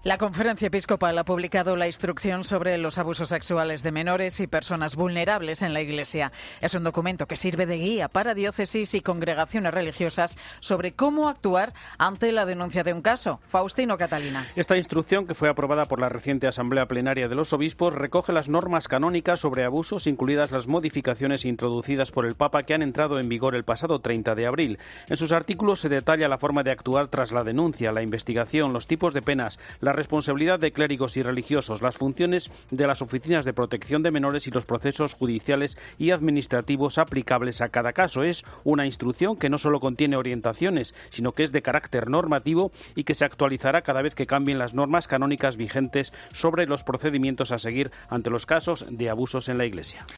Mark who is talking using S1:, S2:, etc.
S1: La Conferencia Episcopal ha publicado la instrucción sobre los abusos sexuales de menores y personas vulnerables en la Iglesia. Es un documento que sirve de guía para diócesis y congregaciones religiosas sobre cómo actuar ante la denuncia de un caso. Faustino Catalina.
S2: Esta instrucción, que fue aprobada por la reciente Asamblea Plenaria de los Obispos, recoge las normas canónicas sobre abusos, incluidas las modificaciones introducidas por el Papa que han entrado en vigor el pasado 30 de abril. En sus artículos se detalla la forma de actuar tras la denuncia, la investigación, los tipos de penas, la responsabilidad de clérigos y religiosos, las funciones de las oficinas de protección de menores y los procesos judiciales y administrativos aplicables a cada caso. Es una instrucción que no solo contiene orientaciones, sino que es de carácter normativo y que se actualizará cada vez que cambien las normas canónicas vigentes sobre los procedimientos a seguir ante los casos de abusos en la Iglesia.